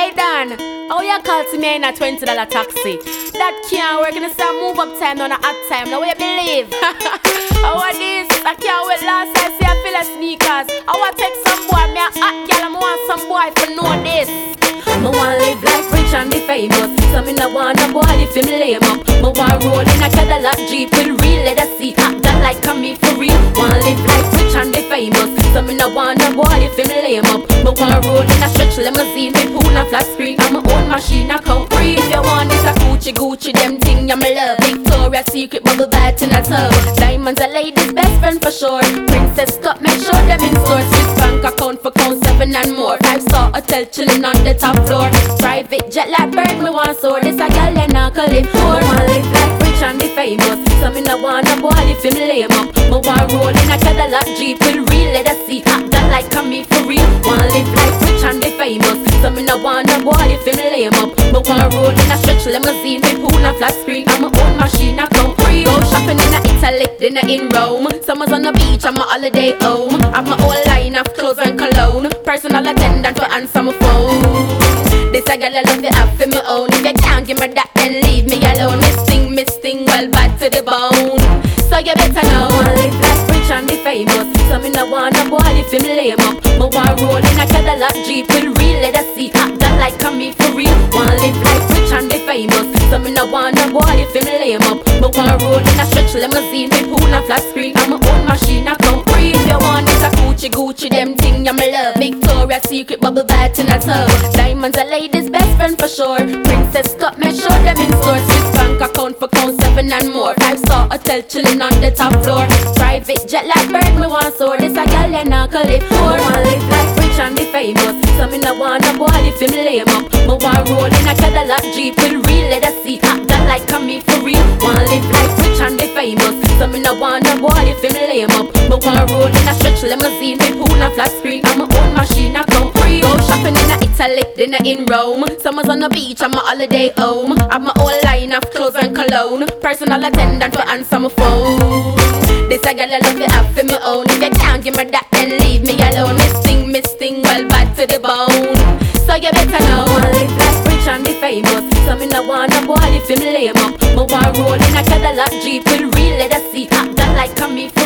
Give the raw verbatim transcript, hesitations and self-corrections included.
Hey Dan, how you call to me in a twenty dollar taxi? That can't work in the same move up time on a hot time. Now what you believe? How are this? I can't wait last time see I feel like sneakers. I want to take some boy, me a hot girl, I want some boy to know this. Me want live like rich and be famous. So me no want a boy if him lame up. Me want roll in a Cadillac Jeep with real leather seat. Hot girl like me for real. Want live like rich and be famous. So me no want a boy if him lame up. Me want roll in a stretch limousine with pool and flat screen. I'm my own machine, I can't breathe. If you want this a Gucci Gucci, them thing I'm love. Victoria's Secret bubble bath in a tub. Diamonds a lady's best friend for sure. Princess Cup, make sure them in store. Swiss bank account for count seven and more. Five star hotel chilling on the top floor. Private jet like bird, me want soar. This a girl and I can live for. Me want live like rich and be famous. So me no want a boy if him lame up. Me want roll in a Cadillac Jeep with real leather seat. Hot girl like me for real. Want live like rich and be famous. So me no want a boy if him lame up. Me want roll in a stretch limousine with pool and flat screen. I'm my own machine, I can't breathe. Go shopping in a Italy, dinner in Rome. Summers on the beach, I'm a holiday home. Have my whole line of clothes and cologne. Personal attendant to answer my phone. This a girl I love you have for my own. If you can't give me that, then leave me alone. Miss thing, miss thing, well bad to the bone. So you better know I live like rich and be famous. So me no want a boy if him lame up. Me want roll in a Cadillac Jeep with real leather seat. Hot girl like me for real. Want live like rich and be famous. So me no want a boy if him lame up. Me want roll in a stretch limousine with pool and flat screen. I'm my own machine, I can't breathe. If you want this a Gucci Gucci, them thing I'm love. Victoria's Secret bubble bath in a tub. Diamonds a lady's best friend for sure. Princess Cup, make sure them in store. Swiss bank account for count seven and more. Five star hotel chilling on the top floor. Private jet like bird, me want soar. This a girl and I can live for. Want live like rich and be famous. So me no want a boy if him lame up. Me want roll in a Cadillac Jeep with real leather seat. Hot girl like me for real. Want live like rich and be famous. So me no want a boy if him lame up. Me want roll in a stretch limousine with pool and flat screen. I'm my own machine, I can't breathe. Go shopping in a Italy, dinner in Rome. Summers on the beach, I'm a holiday home. Have my whole line of clothes and cologne. Personal attendant to answer my phone. This a girl I love you have for my own. If you can't give me that, then leave me alone. Miss thing, miss thing, well bad to the bone. So you better know I live like rich and be famous. So me no want a boy if him lame up. Me want roll in a Cadillac Jeep with real leather seat. Hot girl like me